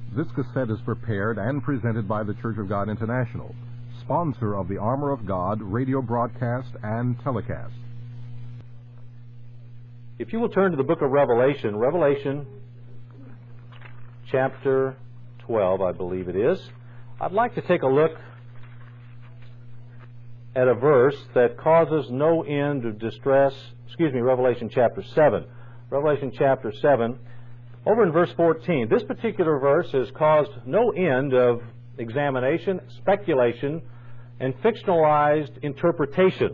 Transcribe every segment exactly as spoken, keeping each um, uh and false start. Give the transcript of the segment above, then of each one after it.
This cassette is prepared and presented by the Church of God International, sponsor of the Armor of God radio broadcast and telecast. If you will turn to the book of Revelation, Revelation chapter twelve, I believe it is, I'd like to take a look at a verse that causes no end of distress. Excuse me, Revelation chapter seven. Revelation chapter seven, over in verse fourteen. This particular verse has caused no end of examination, speculation, and fictionalized interpretation.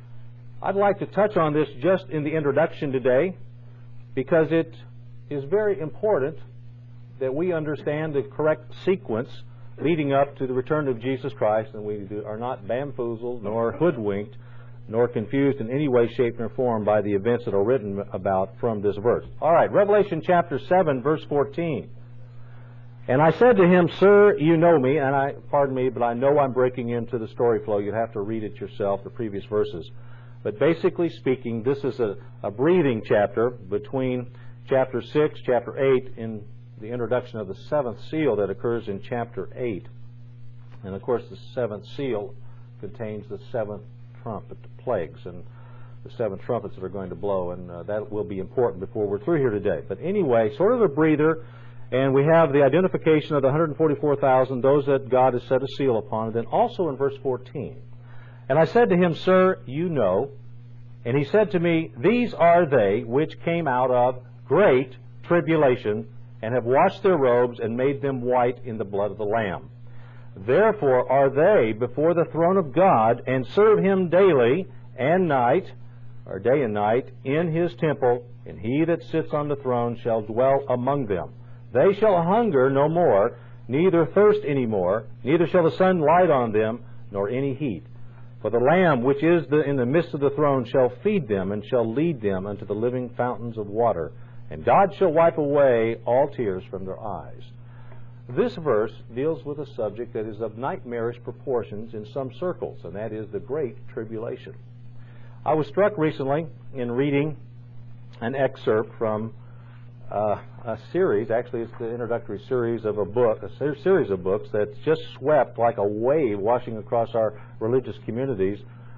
I'd like to touch on this just in the introduction today because it is very important that we understand the correct sequence leading up to the return of Jesus Christ, and we are not bamboozled nor hoodwinked nor confused in any way, shape, or form by the events that are written about from this verse. All right, Revelation chapter seven, verse fourteen. And I said to him, Sir, you know me, and I, pardon me, but I know I'm breaking into the story flow. You'd have to read it yourself, the previous verses. But basically speaking, this is a, a breathing chapter between chapter six, chapter eight, in the introduction of the seventh seal that occurs in chapter eight. And of course, the seventh seal contains the seventh trumpet, the plagues, and the seven trumpets that are going to blow, and uh, that will be important before we're through here today. But anyway, sort of a breather, and we have the identification of the one hundred forty-four thousand, those that God has set a seal upon, and then also in verse fourteen. And I said to him, Sir, you know. And he said to me, These are they which came out of great tribulation, and have washed their robes and made them white in the blood of the Lamb. Therefore are they before the throne of God, and serve him daily and night, or day and night, in his temple, and he that sits on the throne shall dwell among them. They shall hunger no more, neither thirst any more, neither shall the sun light on them, nor any heat. For the Lamb which is the, in the midst of the throne shall feed them, and shall lead them unto the living fountains of water. And God shall wipe away all tears from their eyes. This verse deals with a subject that is of nightmarish proportions in some circles, and that is the Great Tribulation. I was struck recently in reading an excerpt from uh, a series, actually it's the introductory series of a book, a ser- series of books that's just swept like a wave washing across our religious communities,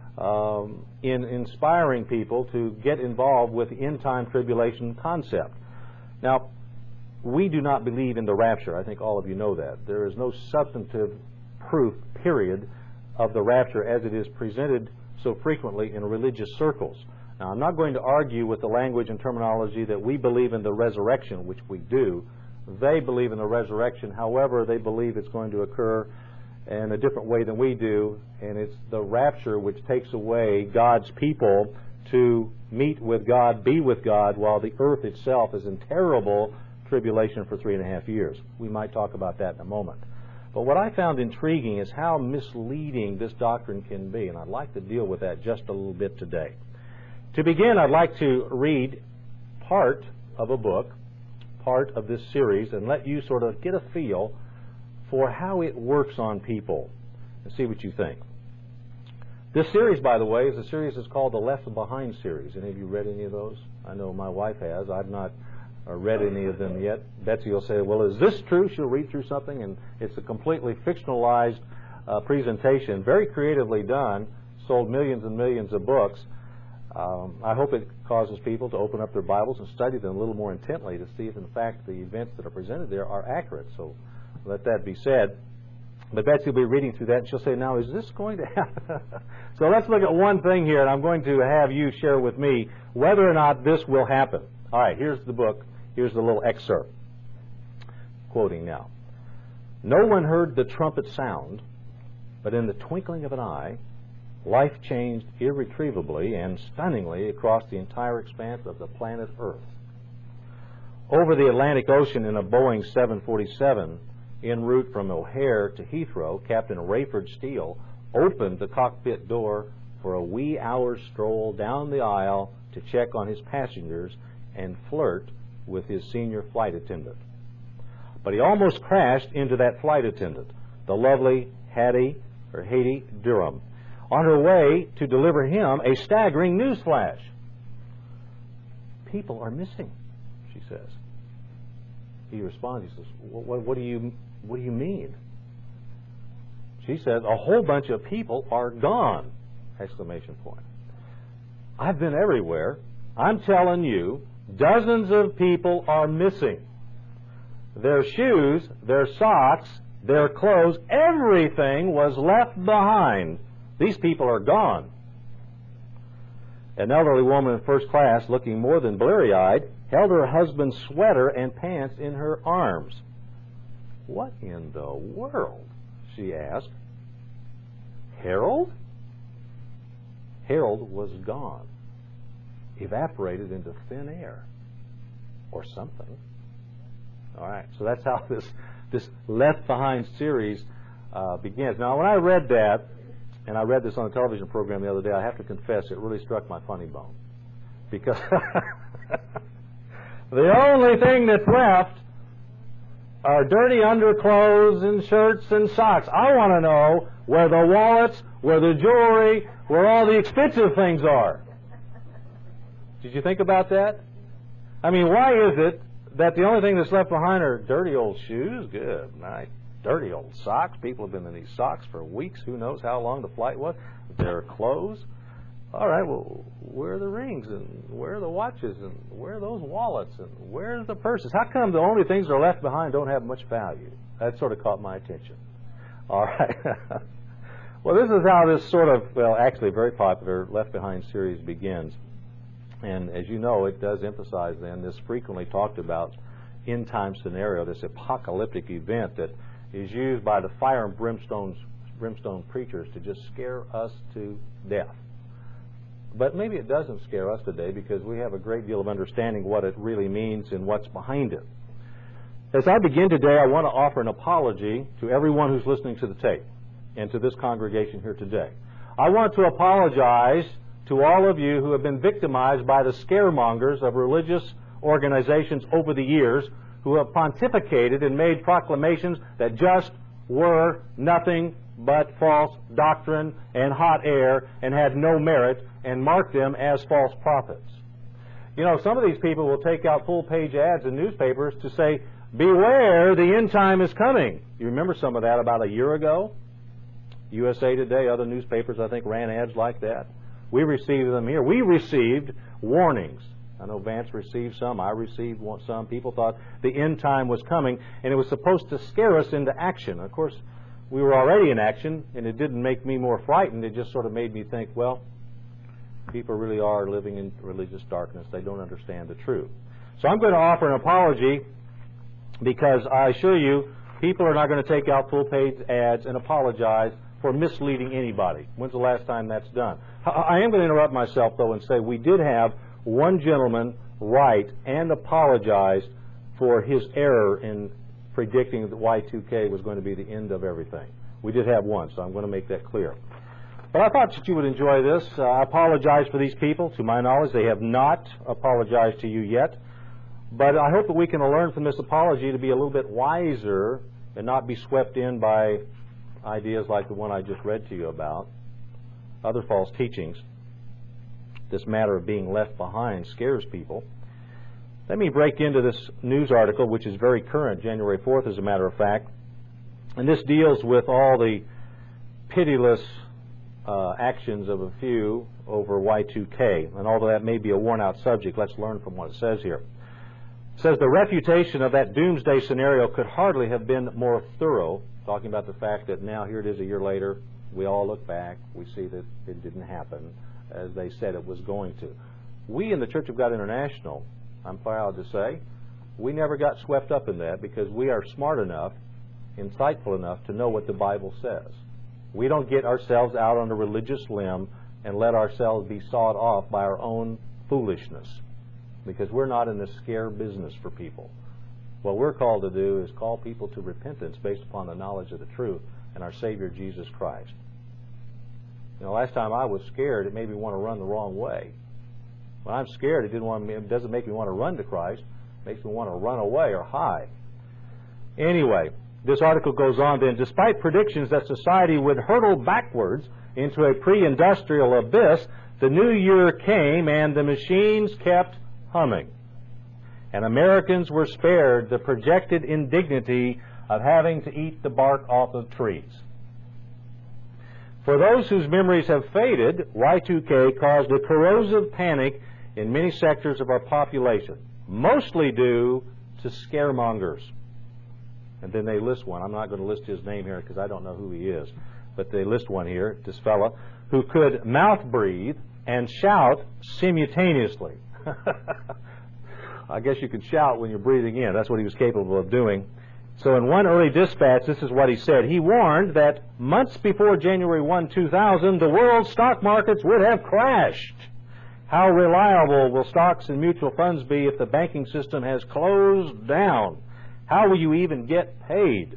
Um, in inspiring people to get involved with the end-time tribulation concept. Now, we do not believe in the rapture. I think all of you know that. There is no substantive proof, period, of the rapture as it is presented so frequently in religious circles. Now, I'm not going to argue with the language and terminology that we believe in the resurrection, which we do. They believe in the resurrection. However, they believe it's going to occur in a different way than we do, and it's the rapture which takes away God's people to meet with God, be with God, while the earth itself is in terrible tribulation for three and a half years. We might talk about that in a moment. But what I found intriguing is how misleading this doctrine can be, and I'd like to deal with that just a little bit today. To begin, I'd like to read part of a book, part of this series, and let you sort of get a feel for how it works on people and see what you think. This series, by the way, is a series that's called the Left Behind series. Any of you read any of those? I know my wife has. I've not uh, read any of them yet. Betsy will say, well, is this true? She'll read through something, and it's a completely fictionalized uh, presentation, very creatively done, sold millions and millions of books. Um, I hope it causes people to open up their Bibles and study them a little more intently to see if, in fact, the events that are presented there are accurate. So let that be said. But Betsy will be reading through that, and she'll say, now, is this going to happen? So let's look at one thing here, and I'm going to have you share with me whether or not this will happen. All right, here's the book. Here's the little excerpt. Quoting now. No one heard the trumpet sound, but in the twinkling of an eye, life changed irretrievably and stunningly across the entire expanse of the planet Earth. Over the Atlantic Ocean in a Boeing seven forty-seven, en route from O'Hare to Heathrow, Captain Rayford Steele opened the cockpit door for a wee hour's stroll down the aisle to check on his passengers and flirt with his senior flight attendant. But he almost crashed into that flight attendant, the lovely Hattie, or Haiti Durham, on her way to deliver him a staggering news flash. People are missing, she says. He responds, he says, what, what, what do you, what do you mean? She says, a whole bunch of people are gone! Exclamation point. I've been everywhere. I'm telling you, dozens of people are missing. Their shoes, their socks, their clothes, everything was left behind. These people are gone. An elderly woman in first class, looking more than bleary-eyed, held her husband's sweater and pants in her arms. What in the world? She asked. Harold? Harold was gone, evaporated into thin air, or something. All right, so that's how this this Left Behind series uh, begins. Now, when I read that, and I read this on a television program the other day, I have to confess it really struck my funny bone, because the only thing that's left are dirty underclothes and shirts and socks. I want to know where the wallets, where the jewelry, where all the expensive things are. Did you think about that? I mean, why is it that the only thing that's left behind are dirty old shoes? Good night. Dirty old socks. People have been in these socks for weeks. Who knows how long the flight was. Their clothes. All right, well, where are the rings, and where are the watches, and where are those wallets, and where's the purses? How come the only things that are left behind don't have much value? That sort of caught my attention. All right. Well, this is how this sort of, well, actually very popular Left Behind series begins. And as you know, it does emphasize then this frequently talked about end time scenario, this apocalyptic event that is used by the fire and brimstone, brimstone preachers to just scare us to death. But maybe it doesn't scare us today because we have a great deal of understanding what it really means and what's behind it. As I begin today, I want to offer an apology to everyone who's listening to the tape and to this congregation here today. I want to apologize to all of you who have been victimized by the scaremongers of religious organizations over the years who have pontificated and made proclamations that just were nothing but false doctrine and hot air and had no merit, and marked them as false prophets. You know, some of these people will take out full-page ads in newspapers to say, beware, the end time is coming. You remember some of that about a year ago? U S A Today, other newspapers, I think, ran ads like that. We received them here. We received warnings. I know Vance received some. I received some. People thought the end time was coming, and it was supposed to scare us into action. Of course, we were already in action, and it didn't make me more frightened. It just sort of made me think, well, people really are living in religious darkness. They don't understand the truth. So I'm going to offer an apology because I assure you, people are not going to take out full-page ads and apologize for misleading anybody. When's the last time that's done? I am going to interrupt myself, though, and say we did have one gentleman write and apologize for his error in predicting that Y two K was going to be the end of everything. We did have one, so I'm going to make that clear. But I thought that you would enjoy this. Uh, I apologize for these people. To my knowledge, they have not apologized to you yet. But I hope that we can learn from this apology to be a little bit wiser and not be swept in by ideas like the one I just read to you about, other false teachings. This matter of being left behind scares people. Let me break into this news article, which is very current, January fourth, as a matter of fact. And this deals with all the pitiless uh, actions of a few over Y two K. And although that may be a worn-out subject, let's learn from what it says here. It says the refutation of that doomsday scenario could hardly have been more thorough, talking about the fact that now here it is a year later, we all look back, we see that it didn't happen as they said it was going to. We in the Church of God International, I'm proud to say, we never got swept up in that because we are smart enough, insightful enough to know what the Bible says. We don't get ourselves out on a religious limb and let ourselves be sawed off by our own foolishness, because we're not in the scare business for people. What we're called to do is call people to repentance based upon the knowledge of the truth and our Savior Jesus Christ. You know, last time I was scared, it made me want to run the wrong way. When I'm scared, it, didn't want me, it doesn't make me want to run to Christ. It makes me want to run away or hide. Anyway, this article goes on then. Despite predictions that society would hurtle backwards into a pre-industrial abyss, the new year came and the machines kept humming. and Americans were spared the projected indignity of having to eat the bark off of trees. For those whose memories have faded, Y two K caused a corrosive panic in many sectors of our population, mostly due to scaremongers. And then they list one. I'm not going to list his name here because I don't know who he is, but they list one here, this fellow, who could mouth breathe and shout simultaneously. I guess you can shout when you're breathing in. That's what he was capable of doing. So in one early dispatch, this is what he said. He warned that months before January first, two thousand, the world's stock markets would have crashed. How reliable will stocks and mutual funds be if the banking system has closed down? How will you even get paid?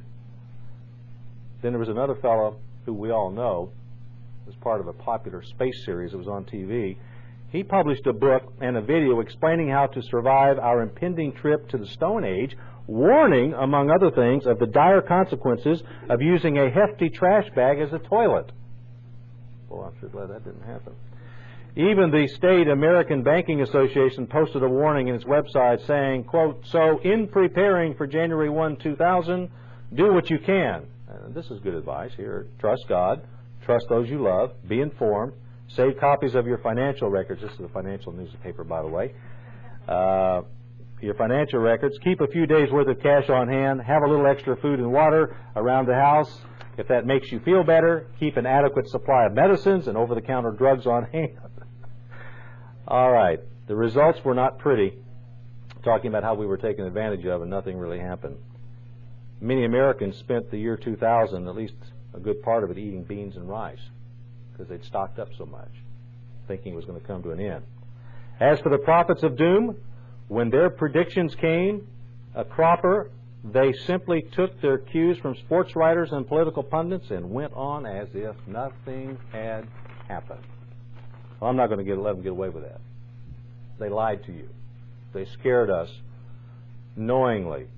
Then there was another fellow who we all know was part of a popular space series that was on T V. He published a book and a video explaining how to survive our impending trip to the Stone Age, warning, among other things, of the dire consequences of using a hefty trash bag as a toilet. Well, I'm sure glad that didn't happen. Even the State American Banking Association posted a warning in its website saying, quote, so in preparing for January first, two thousand, do what you can. And this is good advice here. Trust God. Trust those you love. Be informed. Save copies of your financial records. This is a financial newspaper, by the way. Uh, your financial records. Keep a few days' worth of cash on hand. Have a little extra food and water around the house. If that makes you feel better, keep an adequate supply of medicines and over-the-counter drugs on hand. All right. The results were not pretty. Talking about how we were taken advantage of and nothing really happened. Many Americans spent the year two thousand, at least a good part of it, eating beans and rice because they'd stocked up so much, thinking it was going to come to an end. As for the prophets of doom, when their predictions came a cropper, they simply took their cues from sports writers and political pundits and went on as if nothing had happened. Well, I'm not going to get, let them get away with that. They lied to you. They scared us knowingly,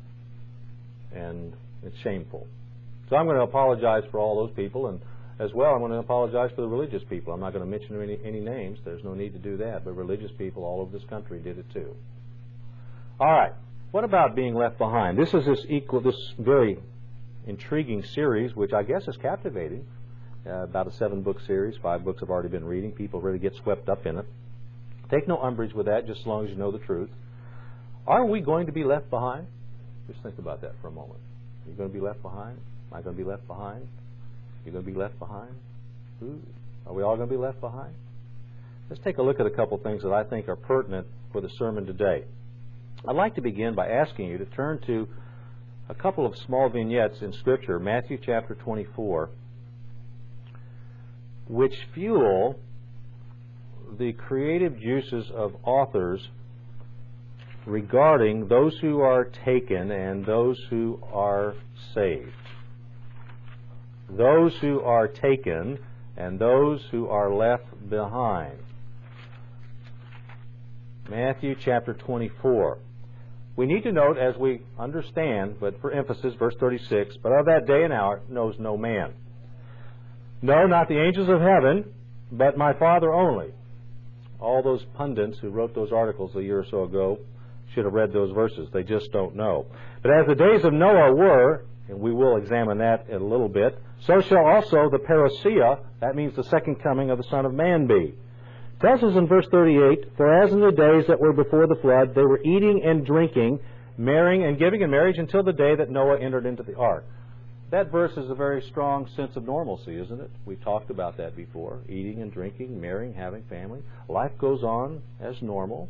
and it's shameful. So I'm going to apologize for all those people, and as well I'm going to apologize for the religious people. I'm not going to mention any, any names. There's no need to do that, but religious people all over this country did it too. All right. What about being left behind? This is this equal, this very intriguing series, which I guess is captivating. Uh, about a seven-book series. Five books I've already been reading. People really get swept up in it. Take no umbrage with that, just as long as you know the truth. Are we going to be left behind? Just think about that for a moment. Are you going to be left behind? Am I going to be left behind? Are you going to be left behind? Ooh. Are we all going to be left behind? Let's take a look at a couple things that I think are pertinent for the sermon today. I'd like to begin by asking you to turn to a couple of small vignettes in Scripture, Matthew chapter twenty-four, which fuel the creative juices of authors regarding those who are taken and those who are saved. Those who are taken and those who are left behind. Matthew chapter twenty-four. We need to note, as we understand, but for emphasis, verse thirty-six, but of that day and hour knows no man. No, not the angels of heaven, but my Father only. All those pundits who wrote those articles a year or so ago should have read those verses. They just don't know. But as the days of Noah were, and we will examine that in a little bit, so shall also the parousia, that means the second coming of the Son of Man, be. It tells us in verse thirty-eight, for as in the days that were before the flood, they were eating and drinking, marrying and giving in marriage until the day that Noah entered into the ark. That verse is a very strong sense of normalcy, isn't it? We've talked about that before. Eating and drinking, marrying, having family. Life goes on as normal.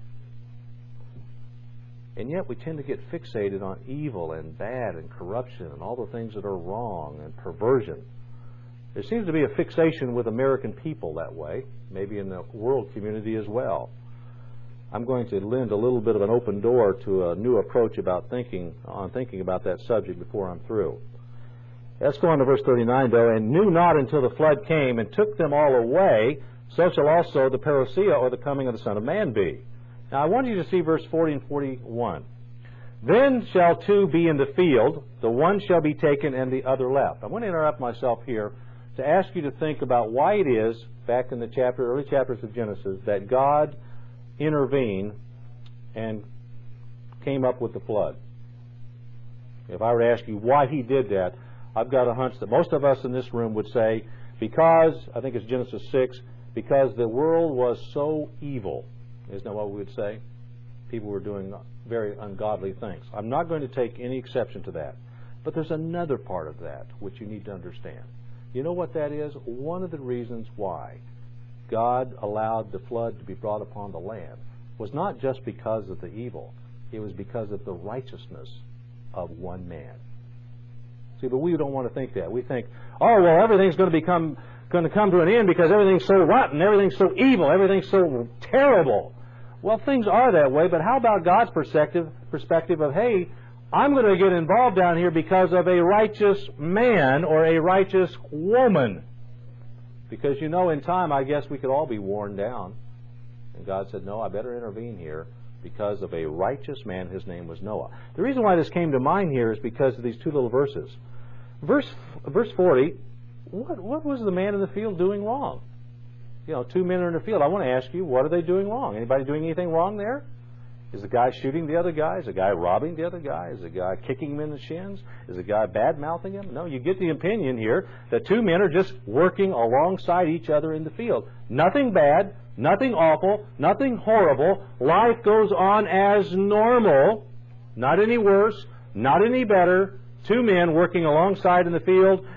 And yet we tend to get fixated on evil and bad and corruption and all the things that are wrong and perversion. There seems to be a fixation with American people that way, maybe in the world community as well. I'm going to lend a little bit of an open door to a new approach about thinking on thinking about that subject before I'm through. Let's go on to verse thirty-nine, though. And knew not until the flood came and took them all away, so shall also the parousia, or the coming of the Son of Man, be. Now I want you to see verse forty and forty-one. Then shall two be in the field, the one shall be taken and the other left. I want to interrupt myself here to ask you to think about why it is, back in the chapter, early chapters of Genesis, that God intervened and came up with the flood. If I were to ask you why he did that, I've got a hunch that most of us in this room would say, because, I think it's Genesis six, because the world was so evil. Isn't that what we would say? People were doing very ungodly things. I'm not going to take any exception to that. But there's another part of that which you need to understand. You know what that is? One of the reasons why God allowed the flood to be brought upon the land was not just because of the evil. It was because of the righteousness of one man. See, but we don't want to think that. We think, oh, well, everything's going to become going to come to an end because everything's so rotten, everything's so evil, everything's so terrible. Well, things are that way, but how about God's perspective, perspective of, hey, I'm going to get involved down here because of a righteous man or a righteous woman. Because, you know, in time, I guess we could all be worn down. And God said, no, I better intervene here because of a righteous man. His name was Noah. The reason why this came to mind here is because of these two little verses. Verse verse forty, what, what was the man in the field doing wrong? You know, two men are in the field. I want to ask you, what are they doing wrong? Anybody doing anything wrong there? Is the guy shooting the other guy? Is the guy robbing the other guy? Is the guy kicking him in the shins? Is the guy bad-mouthing him? No, you get the opinion here that two men are just working alongside each other in the field. Nothing bad, nothing awful, nothing horrible. Life goes on as normal, not any worse, not any better. Two men working alongside in the field,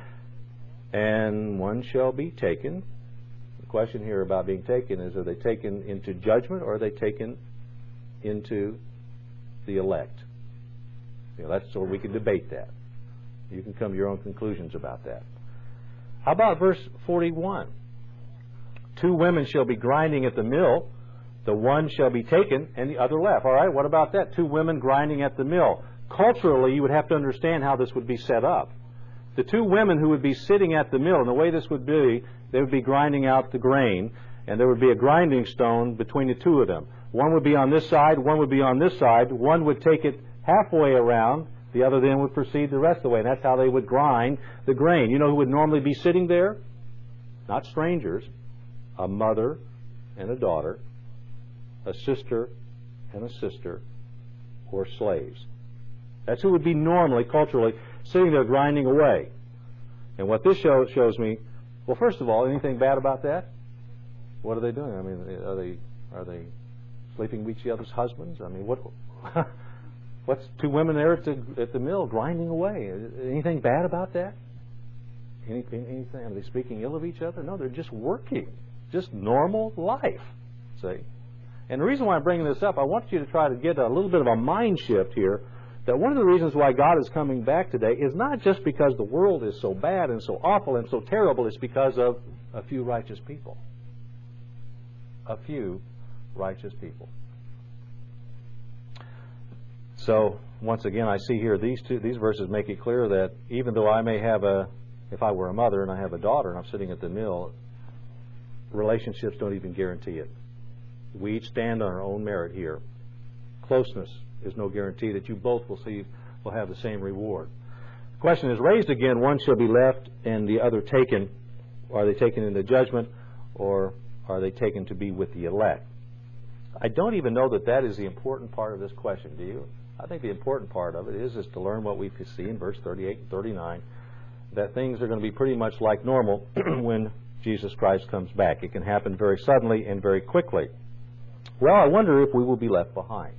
and one shall be taken. The question here about being taken is, are they taken into judgment or are they taken into the elect? You know, that's so we can debate that. You can come to your own conclusions about that. How about verse forty-one? Two women shall be grinding at the mill, the one shall be taken and the other left. All right, what about that? Two women grinding at the mill. Culturally, you would have to understand how this would be set up. The two women who would be sitting at the mill, and the way this would be, they would be grinding out the grain, and there would be a grinding stone between the two of them. One would be on this side, one would be on this side. One would take it halfway around, the other then would proceed the rest of the way. And that's how they would grind the grain. You know who would normally be sitting there? Not strangers. A mother and a daughter, a sister and a sister, or slaves. That's who would be normally, culturally, sitting there grinding away. And what this show, shows me, well, first of all, anything bad about that? What are they doing? I mean, are they are they sleeping with each other's husbands? I mean, what? What's two women there at the at the mill grinding away? Anything bad about that? Any, anything? Are they speaking ill of each other? No, they're just working, just normal life. See, and the reason why I'm bringing this up, I want you to try to get a little bit of a mind shift here. That one of the reasons why God is coming back today is not just because the world is so bad and so awful and so terrible. It's because of a few righteous people. A few righteous people. So, once again, I see here these two, these verses make it clear that even though I may have a, if I were a mother and I have a daughter and I'm sitting at the mill, relationships don't even guarantee it. We each stand on our own merit here. Closeness is no guarantee that you both will see will have the same reward. The question is raised again, one shall be left and the other taken. Are they taken into judgment or are they taken to be with the elect? I don't even know that that is the important part of this question, do you? I think the important part of it is, is to learn what we see in verse thirty-eight and thirty-nine, that things are going to be pretty much like normal when Jesus Christ comes back. It can happen very suddenly and very quickly. Well, I wonder if we will be left behind.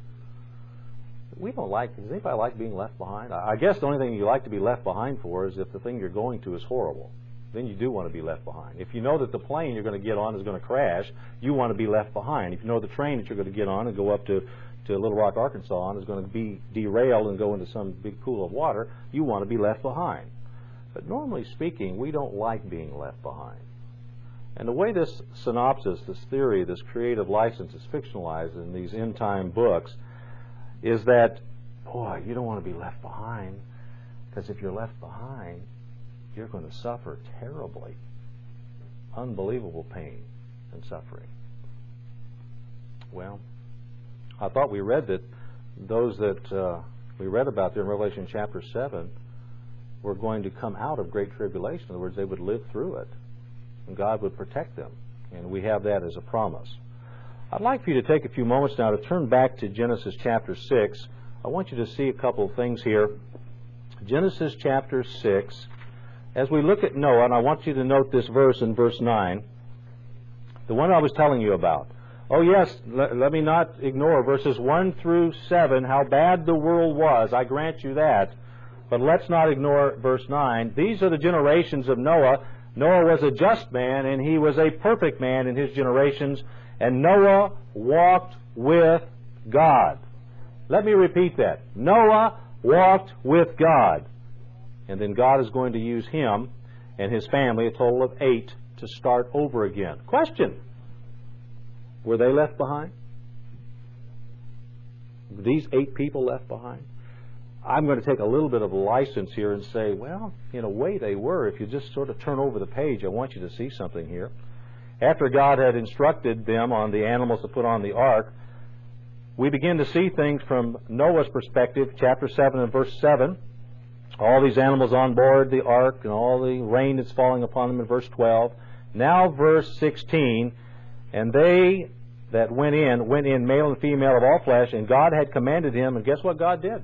We don't like, does anybody like being left behind? I guess the only thing you like to be left behind for is if the thing you're going to is horrible. Then you do want to be left behind. If you know that the plane you're going to get on is going to crash, you want to be left behind. If you know the train that you're going to get on and go up to, to Little Rock, Arkansas on is going to be derailed and go into some big pool of water, you want to be left behind. But normally speaking, we don't like being left behind. And the way this synopsis, this theory, this creative license is fictionalized in these end-time books is that, boy, you don't want to be left behind, because if you're left behind, you're going to suffer terribly. Unbelievable pain and suffering. Well, I thought we read that those that uh, we read about there in Revelation chapter seven were going to come out of great tribulation. In other words, they would live through it, and God would protect them. And we have that as a promise. I'd like for you to take a few moments now to turn back to Genesis chapter six. I want you to see a couple of things here. Genesis chapter six. As we look at Noah, and I want you to note this verse in verse nine, the one I was telling you about. Oh yes, let, let me not ignore verses one through seven, how bad the world was. I grant you that. But let's not ignore verse nine. These are the generations of Noah. Noah was a just man, and he was a perfect man in his generations. And Noah walked with God. Let me repeat that. Noah walked with God. And then God is going to use him and his family, a total of eight, to start over again. Question. Were they left behind? Were these eight people left behind? I'm going to take a little bit of a license here and say, well, in a way they were. If you just sort of turn over the page, I want you to see something here. After God had instructed them on the animals to put on the ark, we begin to see things from Noah's perspective, chapter seven and verse seven. All these animals on board the ark and all the rain that's falling upon them in verse twelve. Now verse sixteen, and they that went in, went in male and female of all flesh, and God had commanded him, and guess what God did?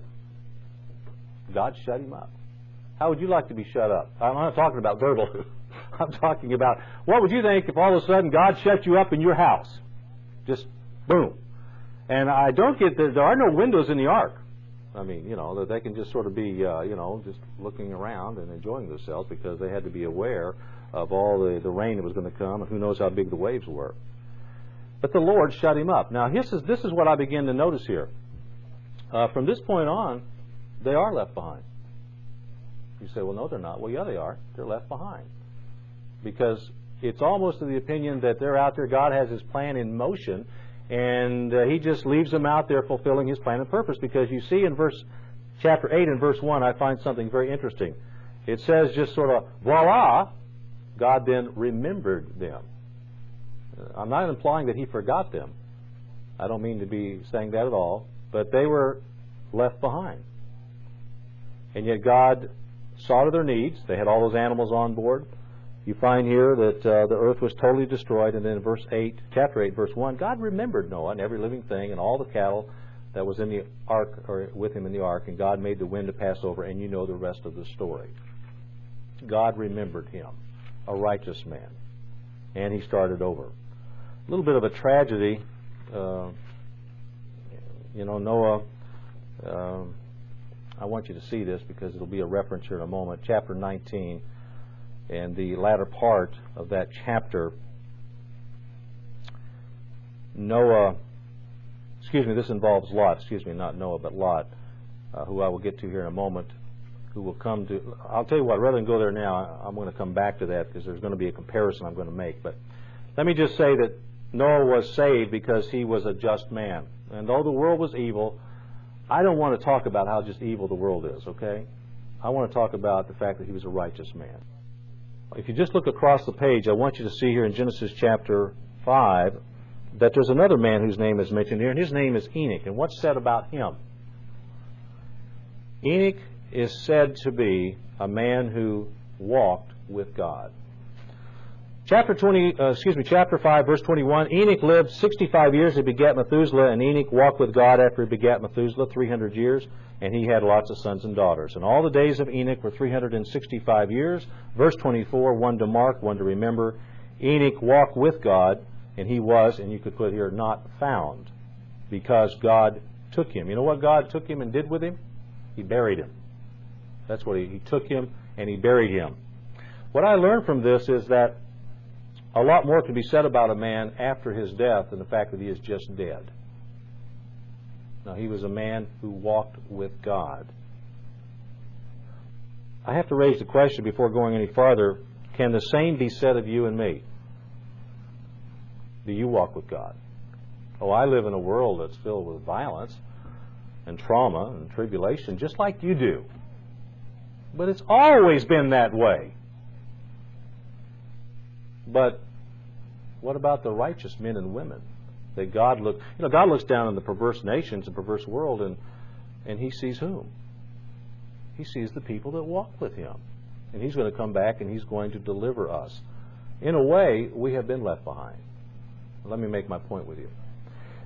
God shut him up. How would you like to be shut up? I'm not talking about verbal. I'm talking about, what would you think if all of a sudden God shut you up in your house? Just boom. And I don't get, there are no windows in the ark. I mean, you know, that they can just sort of be, uh, you know, just looking around and enjoying themselves because they had to be aware of all the, the rain that was going to come, and who knows how big the waves were. But the Lord shut him up. Now, this is, this is what I begin to notice here. Uh, from this point on, they are left behind. You say, well, no, they're not. Well, yeah, they are. They're left behind. Because it's almost to the opinion that they're out there, God has his plan in motion, and uh, he just leaves them out there fulfilling his plan and purpose. Because you see in verse chapter eight and verse one, I find something very interesting. It says just sort of, voila, God then remembered them. I'm not implying that he forgot them. I don't mean to be saying that at all. But they were left behind. And yet God saw to their needs. They had all those animals on board. You find here that uh, the earth was totally destroyed. And then in verse eight, chapter eight, verse one, God remembered Noah and every living thing and all the cattle that was in the ark, or with him in the ark. And God made the wind to pass over. And you know the rest of the story. God remembered him, a righteous man. And he started over. A little bit of a tragedy. Uh, you know, Noah... Uh, I want you to see this because it'll be a reference here in a moment. Chapter nineteen, and the latter part of that chapter, Noah, excuse me, this involves Lot, excuse me, not Noah, but Lot, uh, who I will get to here in a moment, who will come to, I'll tell you what, rather than go there now, I'm going to come back to that because there's going to be a comparison I'm going to make. But let me just say that Noah was saved because he was a just man. And though the world was evil, I don't want to talk about how just evil the world is, okay? I want to talk about the fact that he was a righteous man. If you just look across the page, I want you to see here in Genesis chapter five that there's another man whose name is mentioned here, and his name is Enoch. And what's said about him? Enoch is said to be a man who walked with God. Chapter twenty, uh, excuse me, chapter five, verse twenty-one. Enoch lived sixty-five years. He begat Methuselah, and Enoch walked with God after he begat Methuselah three hundred years, and he had lots of sons and daughters. And all the days of Enoch were three hundred sixty-five years. Verse twenty-four, one to mark, one to remember. Enoch walked with God, and he was, and you could put here, not found, because God took him. You know what God took him and did with him? He buried him. That's what he, he took him, and he buried him. What I learned from this is that a lot more can be said about a man after his death than the fact that he is just dead. Now, he was a man who walked with God. I have to raise the question before going any farther, can the same be said of you and me? Do you walk with God? Oh, I live in a world that's filled with violence and trauma and tribulation, just like you do. But it's always been that way. But what about the righteous men and women that God look? You know, God looks down on the perverse nations and perverse world, and and He sees whom? He sees the people that walk with Him, and He's going to come back and He's going to deliver us. In a way, we have been left behind. Let me make my point with you.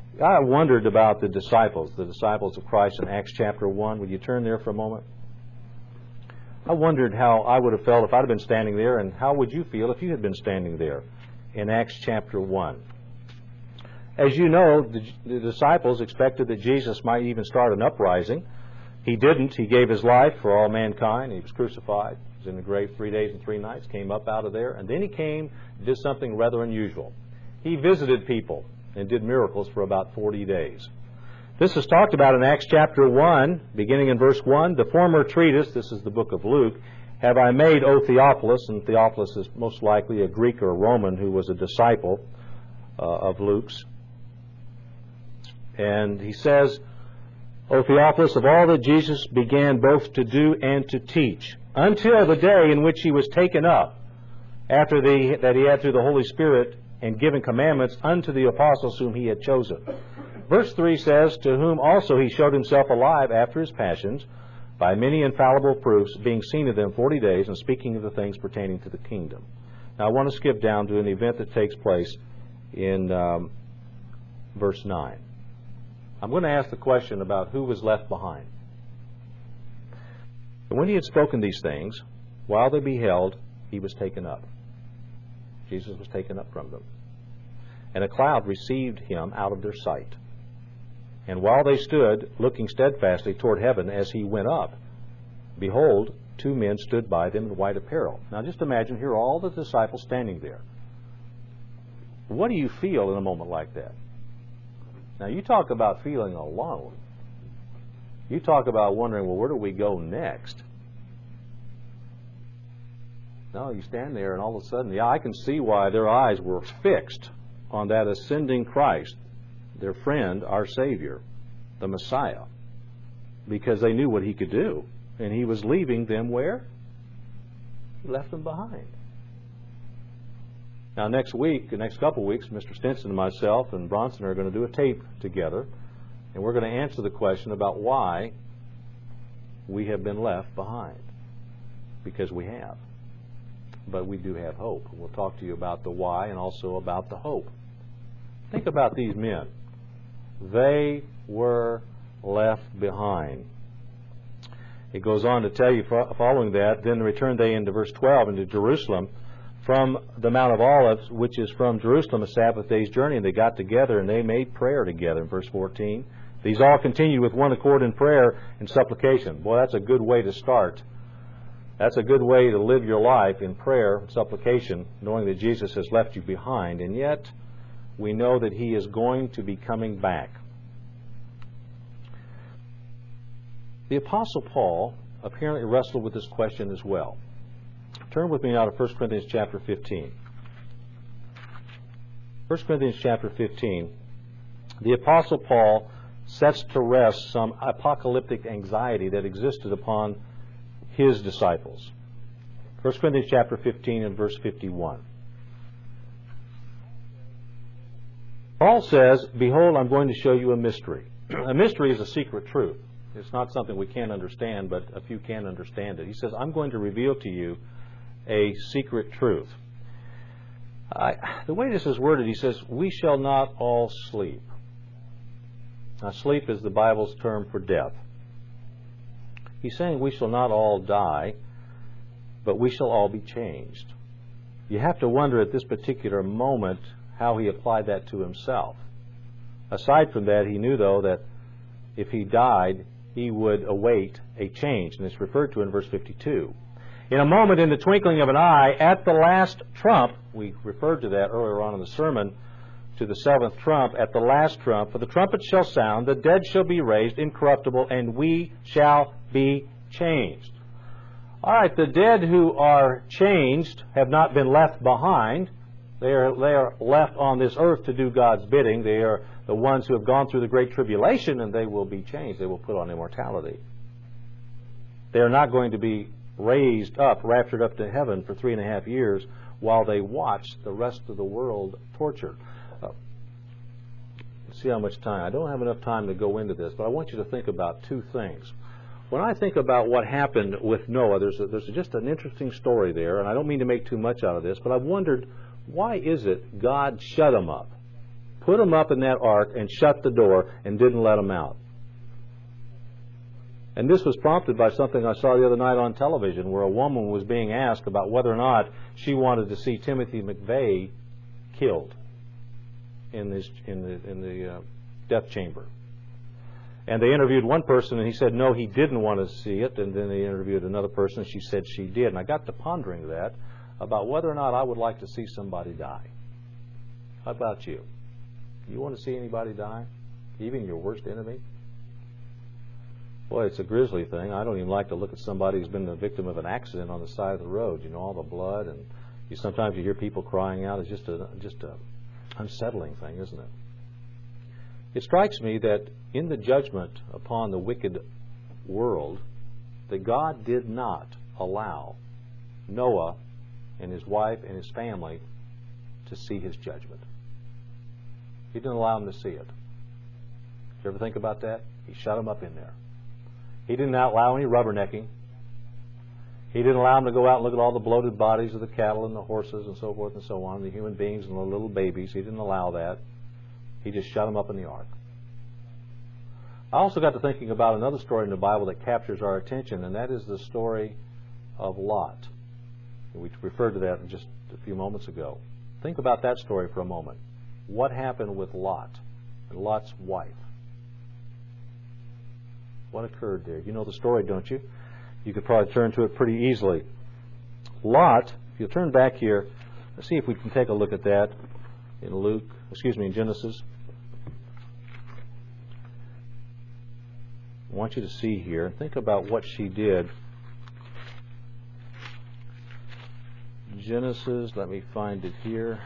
I wondered about the disciples, the disciples of Christ in Acts chapter one. Would you turn there for a moment? I wondered how I would have felt if I'd have been standing there, and how would you feel if you had been standing there in Acts chapter one. As you know, the, the disciples expected that Jesus might even start an uprising. He didn't. He gave his life for all mankind. He was crucified. He was in the grave three days and three nights, came up out of there, and then he came and did something rather unusual. He visited people and did miracles for about forty days. This is talked about in Acts chapter one, beginning in verse one. The former treatise, this is the book of Luke, have I made, O Theophilus, and Theophilus is most likely a Greek or a Roman who was a disciple uh, of Luke's. And he says, O Theophilus, of all that Jesus began both to do and to teach, until the day in which he was taken up, after the, that he had through the Holy Spirit and given commandments unto the apostles whom he had chosen. Verse three says, to whom also he showed himself alive after his passions, by many infallible proofs, being seen of them forty days, and speaking of the things pertaining to the kingdom. Now I want to skip down to an event that takes place in um, verse nine. I'm going to ask the question about who was left behind. And when he had spoken these things, while they beheld, he was taken up. Jesus was taken up from them. And a cloud received him out of their sight. And while they stood, looking steadfastly toward heaven as he went up, behold, two men stood by them in white apparel. Now just imagine, here are all the disciples standing there. What do you feel in a moment like that? Now you talk about feeling alone. You talk about wondering, well, where do we go next? No, you stand there and all of a sudden, yeah, I can see why their eyes were fixed on that ascending Christ, their friend, our Savior, the Messiah, because they knew what he could do. And he was leaving them where? He left them behind. Now next week, the next couple of weeks, Mister Stinson and myself and Bronson are going to do a tape together, and we're going to answer the question about why we have been left behind. Because we have. But we do have hope. We'll talk to you about the why and also about the hope. Think about these men. They were left behind. It goes on to tell you, following that, then returned they into verse twelve into Jerusalem from the Mount of Olives, which is from Jerusalem a Sabbath day's journey, and they got together and they made prayer together in verse fourteen. These all continued with one accord in prayer and supplication. Boy, that's a good way to start. That's a good way to live your life, in prayer and supplication, knowing that Jesus has left you behind, and yet we know that he is going to be coming back. The Apostle Paul apparently wrestled with this question as well. Turn with me now to First Corinthians chapter fifteen. First Corinthians chapter fifteen. The Apostle Paul sets to rest some apocalyptic anxiety that existed upon his disciples. First Corinthians chapter fifteen and verse fifty-one. Paul says, behold, I'm going to show you a mystery. A mystery is a secret truth. It's not something we can't understand, but a few can understand it. He says, I'm going to reveal to you a secret truth. I, the way this is worded, he says, we shall not all sleep. Now, sleep is the Bible's term for death. He's saying we shall not all die, but we shall all be changed. You have to wonder at this particular moment how he applied that to himself. Aside from that, he knew, though, that if he died, he would await a change, and it's referred to in verse fifty-two. In a moment, in the twinkling of an eye, at the last trump, we referred to that earlier on in the sermon, to the seventh trump, at the last trump, for the trumpet shall sound, the dead shall be raised incorruptible, and we shall be changed. All right, the dead who are changed have not been left behind. They are, they are left on this earth to do God's bidding. They are the ones who have gone through the great tribulation, and they will be changed. They will put on immortality. They are not going to be raised up, raptured up to heaven for three and a half years while they watch the rest of the world tortured. Uh, let's see how much time. I don't have enough time to go into this, but I want you to think about two things. When I think about what happened with Noah, there's, a, there's just an interesting story there, and I don't mean to make too much out of this, but I've wondered, why is it God shut him up, put them up in that ark and shut the door and didn't let them out. And this was prompted by something I saw the other night on television, where a woman was being asked about whether or not she wanted to see Timothy McVeigh killed in, this, in the, in the uh, death chamber. And they interviewed one person, and he said, no, he didn't want to see it. And then they interviewed another person, and she said she did. And I got to pondering that, about whether or not I would like to see somebody die. How about you? You want to see anybody die? Even your worst enemy? Boy, it's a grisly thing. I don't even like to look at somebody who's been the victim of an accident on the side of the road. You know, all the blood, and you sometimes you hear people crying out. It's just a just a unsettling thing, isn't it? It strikes me that in the judgment upon the wicked world, that God did not allow Noah and his wife and his family to see his judgment. He didn't allow them to see it. Did you ever think about that? He shut them up in there. He didn't allow any rubbernecking. He didn't allow them to go out and look at all the bloated bodies of the cattle and the horses and so forth and so on, the human beings and the little babies. He didn't allow that. He just shut them up in the ark. I also got to thinking about another story in the Bible that captures our attention, and that is the story of Lot. We referred to that just a few moments ago. Think about that story for a moment. What happened with Lot and Lot's wife? What occurred there? You know the story, don't you? You could probably turn to it pretty easily. Lot, if you'll turn back here, let's see if we can take a look at that in Luke, excuse me, in Genesis. I want you to see here and think about what she did. Genesis, let me find it here.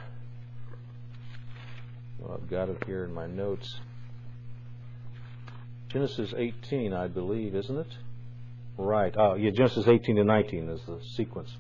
Well, I've got it here in my notes. Genesis eighteen, I believe, isn't it? Right. Oh, yeah, Genesis eighteen to nineteen is the sequence.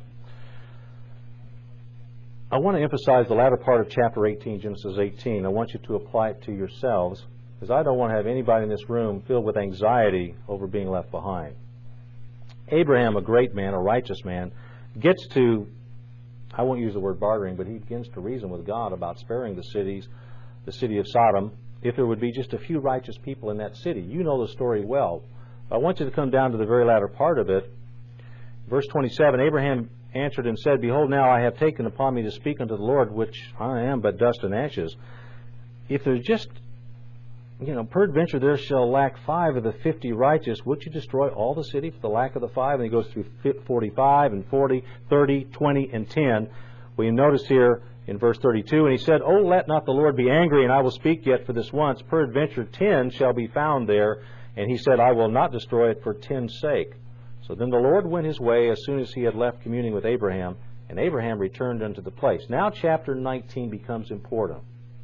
I want to emphasize the latter part of chapter eighteen, Genesis eighteen. I want you to apply it to yourselves, because I don't want to have anybody in this room filled with anxiety over being left behind. Abraham, a great man, a righteous man, gets to, I won't use the word bartering, but he begins to reason with God about sparing the cities, the city of Sodom, if there would be just a few righteous people in that city. You know the story well. I want you to come down to the very latter part of it. Verse twenty-seven, Abraham answered and said, Behold, now I have taken upon me to speak unto the Lord, which I am but dust and ashes. If there's just, you know, peradventure there shall lack five of the fifty righteous, would you destroy all the city for the lack of the five? And he goes through forty-five and forty, thirty, twenty, and ten. We notice here in verse thirty-two, and he said, Oh, let not the Lord be angry, and I will speak yet for this once. Peradventure ten shall be found there. And he said, I will not destroy it for ten's sake. So then the Lord went his way as soon as he had left communing with Abraham, and Abraham returned unto the place. Now chapter nineteen becomes important.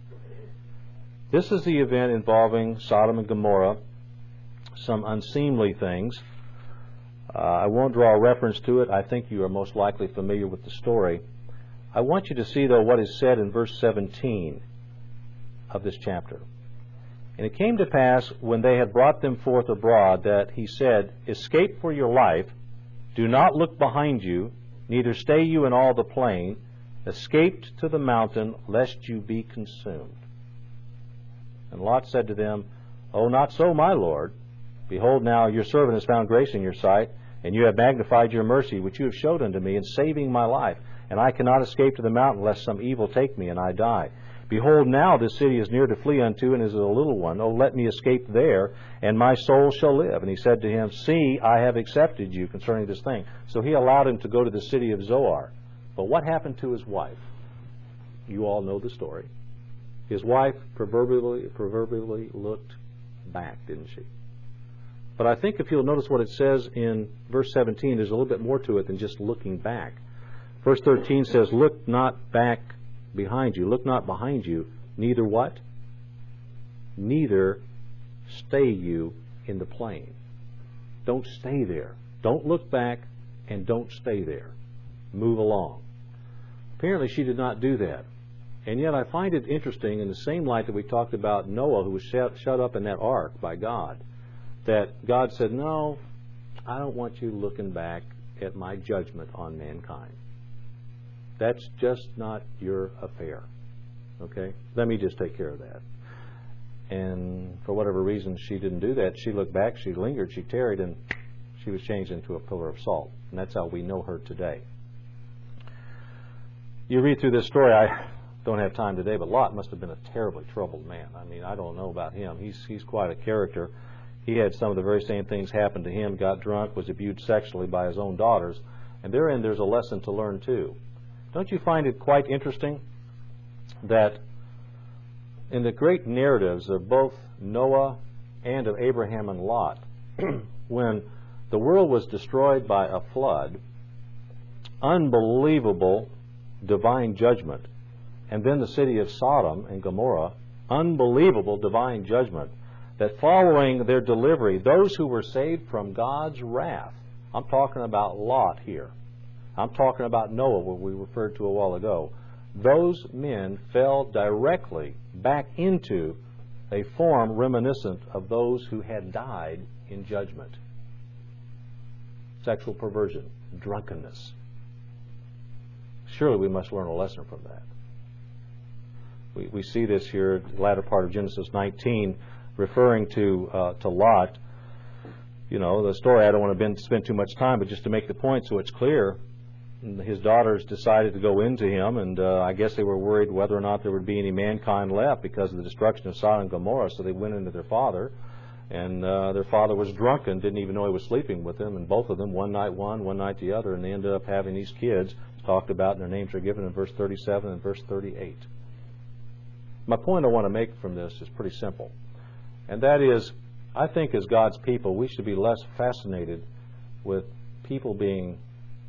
This is the event involving Sodom and Gomorrah, some unseemly things. Uh, I won't draw a reference to it. I think you are most likely familiar with the story. I want you to see, though, what is said in verse seventeen of this chapter. And it came to pass, when they had brought them forth abroad, that he said, Escape for your life, do not look behind you, neither stay you in all the plain, escape to the mountain, lest you be consumed. And Lot said to them, Oh, not so, my Lord. Behold, now your servant has found grace in your sight, and you have magnified your mercy, which you have showed unto me, in saving my life. And I cannot escape to the mountain, lest some evil take me, and I die. Behold, now this city is near to flee unto, and is a little one. Oh, let me escape there, and my soul shall live. And he said to him, See, I have accepted you concerning this thing. So he allowed him to go to the city of Zoar. But what happened to his wife? You all know the story. His wife proverbially, proverbially looked back, didn't she? But I think if you'll notice what it says in verse seventeen, there's a little bit more to it than just looking back. Verse thirteen says, Look not back behind you. Look not behind you. Neither what? Neither stay you in the plain. Don't stay there. Don't look back, and don't stay there. Move along. Apparently she did not do that. And yet I find it interesting, in the same light that we talked about Noah, who was shut, shut up in that ark by God, that God said, No, I don't want you looking back at my judgment on mankind. That's just not your affair. Okay? Let me just take care of that. And for whatever reason, she didn't do that. She looked back, she lingered, she tarried, and she was changed into a pillar of salt. And that's how we know her today. You read through this story, I don't have time today, but Lot must have been a terribly troubled man. I mean, I don't know about him. He's, he's quite a character. He had some of the very same things happen to him, got drunk, was abused sexually by his own daughters, and therein there's a lesson to learn too. Don't you find it quite interesting that in the great narratives of both Noah and of Abraham and Lot, when the world was destroyed by a flood, unbelievable divine judgment, and then the city of Sodom and Gomorrah, unbelievable divine judgment, that following their delivery, those who were saved from God's wrath, I'm talking about Lot here, I'm talking about Noah, what we referred to a while ago, those men fell directly back into a form reminiscent of those who had died in judgment. Sexual perversion, drunkenness. Surely we must learn a lesson from that. We, we see this here, the latter part of Genesis nineteen, referring to uh, to Lot. You know, the story, I don't want to spend too much time, but just to make the point so it's clear, his daughters decided to go into him, and uh, I guess they were worried whether or not there would be any mankind left because of the destruction of Sodom and Gomorrah, so they went into their father, and uh, their father was drunken, didn't even know he was sleeping with them, and both of them, one night one, one night the other, and they ended up having these kids talked about, and their names are given in verse thirty-seven and verse thirty-eight. My point I want to make from this is pretty simple, and that is, I think as God's people, we should be less fascinated with people being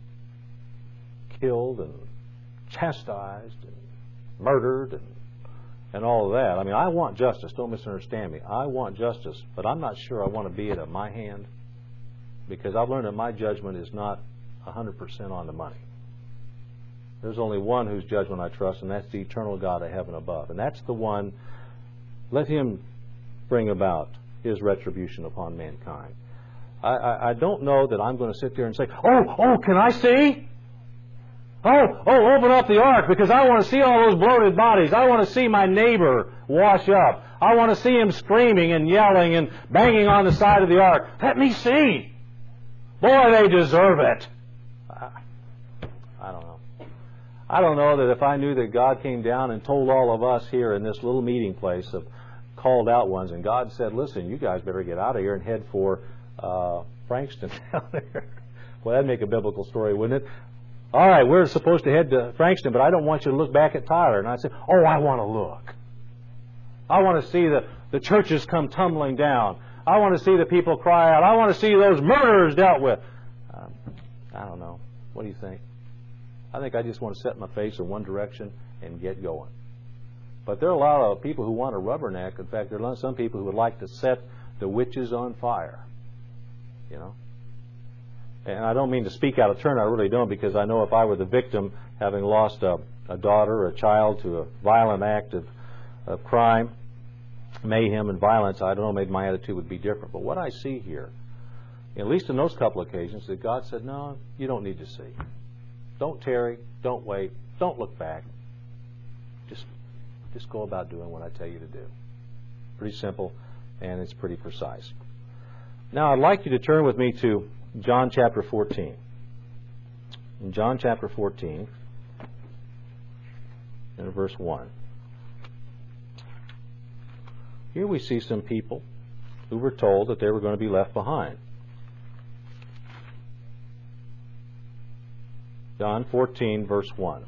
killed and chastised and murdered and, and all of that. I mean, I want justice. Don't misunderstand me. I want justice, but I'm not sure I want to be it at my hand, because I've learned that my judgment is not one hundred percent on the money. There's only one whose judgment I trust, and that's the eternal God of heaven above. And that's the one, let Him bring about His retribution upon mankind. I, I, I don't know that I'm going to sit there and say, oh, oh, can I see? Oh, oh, open up the ark, because I want to see all those bloated bodies. I want to see my neighbor wash up. I want to see him screaming and yelling and banging on the side of the ark. Let me see. Boy, they deserve it. I, I don't know. I don't know that if I knew that God came down and told all of us here in this little meeting place of called out ones, and God said, listen, you guys better get out of here and head for uh, Frankston down there. Well, that'd make a biblical story, wouldn't it? All right, we're supposed to head to Frankston, but I don't want you to look back at Tyler. And I said, oh, I want to look. I want to see the, the churches come tumbling down. I want to see the people cry out. I want to see those murderers dealt with. Um, I don't know. What do you think? I think I just want to set my face in one direction and get going. But there are a lot of people who want to rubberneck. In fact, there are some people who would like to set the witches on fire. You know? And I don't mean to speak out of turn, I really don't, because I know if I were the victim, having lost a, a daughter or a child to a violent act of, of crime, mayhem and violence, I don't know, maybe my attitude would be different. But what I see here, at least in those couple occasions, that God said, no, you don't need to see. Don't tarry, don't wait, don't look back. Just, just go about doing what I tell you to do. Pretty simple, and it's pretty precise. Now, I'd like you to turn with me to John chapter fourteen. In John chapter fourteen, in verse one. Here we see some people who were told that they were going to be left behind. John fourteen, verse one.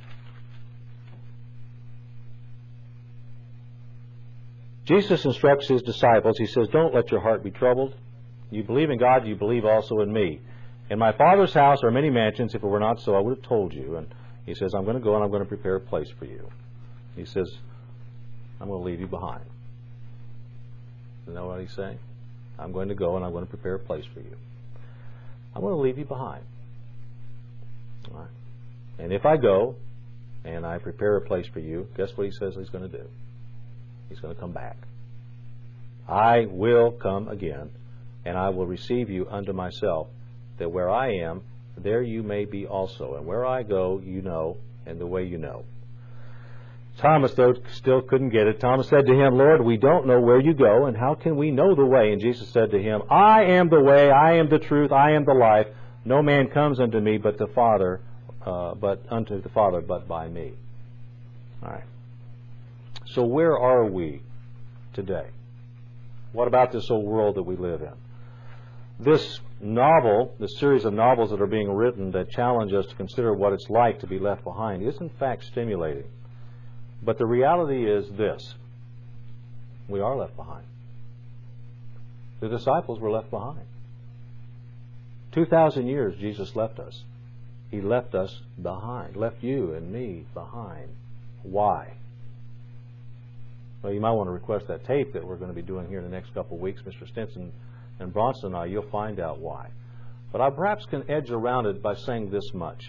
Jesus instructs His disciples. He says, don't let your heart be troubled. You believe in God, you believe also in me. In my Father's house are many mansions. If it were not so, I would have told you. And He says, I'm going to go and I'm going to prepare a place for you. He says, I'm going to leave you behind. You know what He's saying? I'm going to go and I'm going to prepare a place for you. I'm going to leave you behind. All right. And if I go and I prepare a place for you, guess what He says He's going to do? He's going to come back. I will come again, and I will receive you unto myself, that where I am, there you may be also. And where I go, you know, and the way you know. Thomas, though, still couldn't get it. Thomas said to him, Lord, we don't know where you go, and how can we know the way? And Jesus said to him, I am the way, I am the truth, I am the life. No man comes unto me but the Father, uh, but unto the Father but by me. All right. So where are we today? What about this old world that we live in? This novel, this series of novels that are being written that challenge us to consider what it's like to be left behind, is in fact stimulating. But the reality is this: we are left behind. The disciples were left behind. Two thousand years Jesus left us. He left us behind, left you and me behind. Why? Well, you might want to request that tape that we're going to be doing here in the next couple of weeks. Mister Stinson and Bronson and I, you'll find out why. But I perhaps can edge around it by saying this much.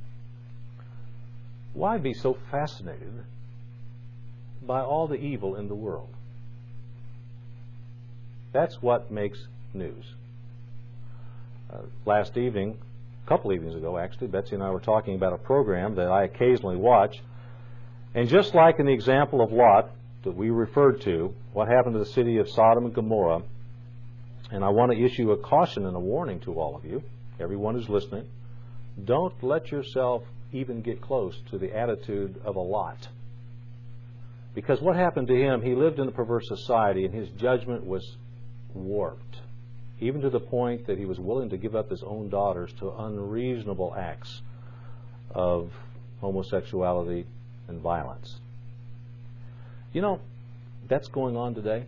Why be so fascinated by all the evil in the world? That's what makes news. Uh, last evening, a couple evenings ago actually, Betsy and I were talking about a program that I occasionally watch. And just like in the example of Lot that we referred to, what happened to the city of Sodom and Gomorrah, and I want to issue a caution and a warning to all of you, everyone who's listening, don't let yourself even get close to the attitude of a Lot. Because what happened to him, he lived in a perverse society and his judgment was warped, even to the point that he was willing to give up his own daughters to unreasonable acts of homosexuality and violence. You know, that's going on today.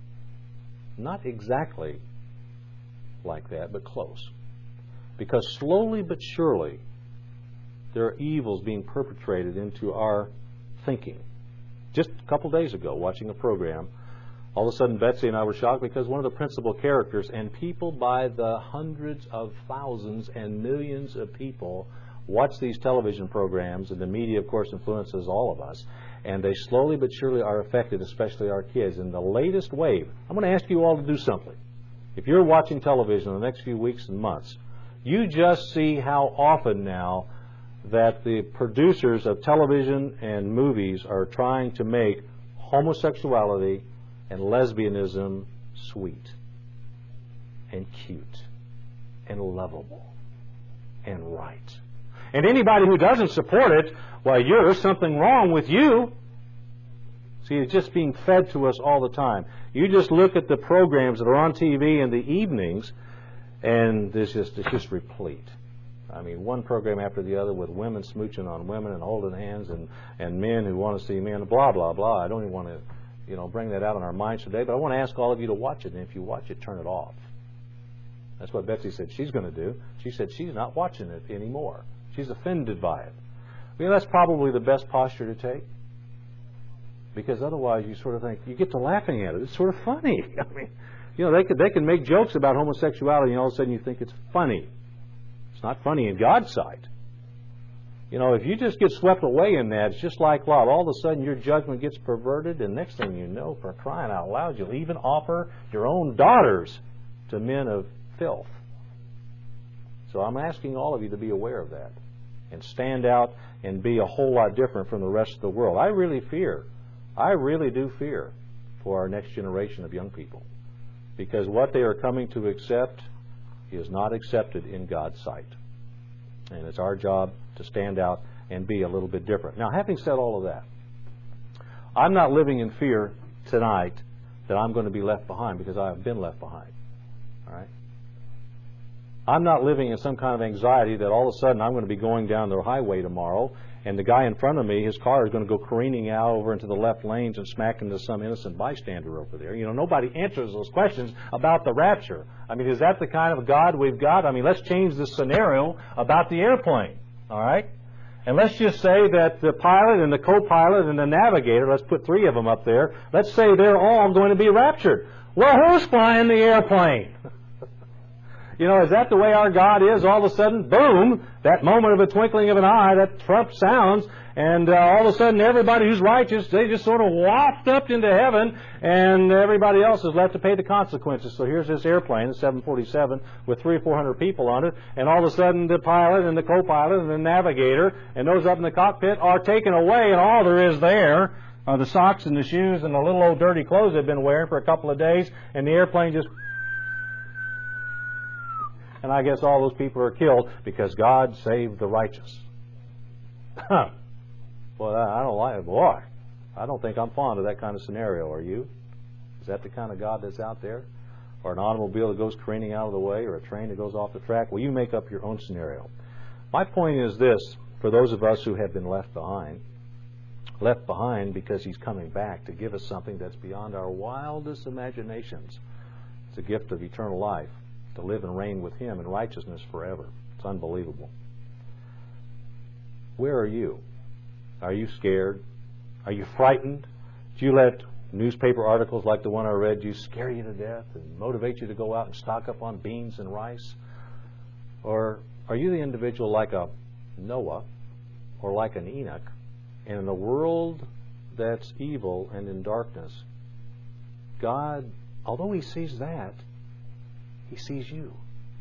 Not exactly like that, but close. Because slowly but surely, there are evils being perpetrated into our thinking. Just a couple days ago, watching a program, all of a sudden Betsy and I were shocked because one of the principal characters, and people by the hundreds of thousands and millions of people watch these television programs, and the media, of course, influences all of us, and they slowly but surely are affected, especially our kids. In the latest wave, I'm going to ask you all to do something. If you're watching television in the next few weeks and months, you just see how often now that the producers of television and movies are trying to make homosexuality and lesbianism sweet and cute and lovable and right. And anybody who doesn't support it, well, you're something wrong with you. See, it's just being fed to us all the time. You just look at the programs that are on T V in the evenings, and this just it's just replete. I mean, one program after the other with women smooching on women and holding hands, and, and men who want to see men, blah, blah, blah. I don't even want to, you know, bring that out in our minds today, but I want to ask all of you to watch it, and if you watch it, turn it off. That's what Betsy said she's going to do. She said she's not watching it anymore. She's offended by it. You know, that's probably the best posture to take, because otherwise you sort of think, you get to laughing at it. It's sort of funny. I mean, you know, they could, they can make jokes about homosexuality, and all of a sudden you think it's funny. It's not funny in God's sight. You know, if you just get swept away in that, it's just like Lot. All of a sudden your judgment gets perverted, and next thing you know, for crying out loud, you'll even offer your own daughters to men of filth. So I'm asking all of you to be aware of that and stand out and be a whole lot different from the rest of the world. I really fear, I really do fear for our next generation of young people, because what they are coming to accept is not accepted in God's sight. And it's our job to stand out and be a little bit different. Now, having said all of that, I'm not living in fear tonight that I'm going to be left behind, because I have been left behind. All right? I'm not living in some kind of anxiety that all of a sudden I'm going to be going down the highway tomorrow, and the guy in front of me, his car is going to go careening out over into the left lanes and smack into some innocent bystander over there. You know, nobody answers those questions about the rapture. I mean, is that the kind of God we've got? I mean, let's change the scenario about the airplane, all right? And let's just say that the pilot and the co-pilot and the navigator, let's put three of them up there, let's say they're all going to be raptured. Well, who's flying the airplane? You know, is that the way our God is? All of a sudden, boom, that moment of a twinkling of an eye, that trump sounds, and uh, all of a sudden everybody who's righteous, they just sort of waft up into heaven, and everybody else is left to pay the consequences. So here's this airplane, the seven forty-seven, with three or four hundred people on it, and all of a sudden the pilot and the co-pilot and the navigator and those up in the cockpit are taken away, and all there is there are the socks and the shoes and the little old dirty clothes they've been wearing for a couple of days, and the airplane just... And I guess all those people are killed because God saved the righteous. Huh. Well, I don't like it. Boy, I don't think I'm fond of that kind of scenario. Are you? Is that the kind of God that's out there? Or an automobile that goes careening out of the way, or a train that goes off the track? Well, you make up your own scenario. My point is this, for those of us who have been left behind, left behind because He's coming back to give us something that's beyond our wildest imaginations. It's a gift of eternal life, to live and reign with Him in righteousness forever. It's unbelievable. Where are you? Are you scared? Are you frightened? Do you let newspaper articles like the one I read you scare you to death and motivate you to go out and stock up on beans and rice? Or are you the individual like a Noah or like an Enoch, and in a world that's evil and in darkness, God, although He sees that, He sees you.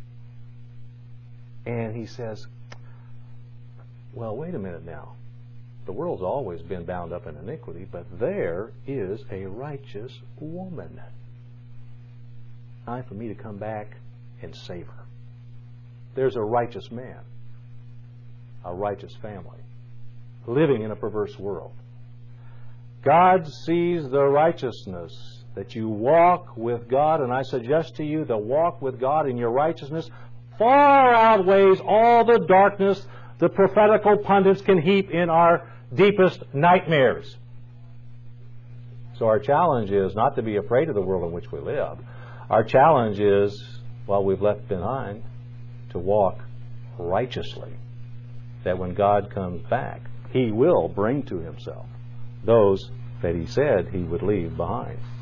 And He says, well, wait a minute now. The world's always been bound up in iniquity, but there is a righteous woman. Time for me to come back and save her. There's a righteous man, a righteous family, living in a perverse world. God sees the righteousness that you walk with God, and I suggest to you the walk with God in your righteousness far outweighs all the darkness the prophetical pundits can heap in our deepest nightmares. So our challenge is not to be afraid of the world in which we live. Our challenge is, while we've left behind, to walk righteously, that when God comes back, He will bring to Himself those that He said He would leave behind.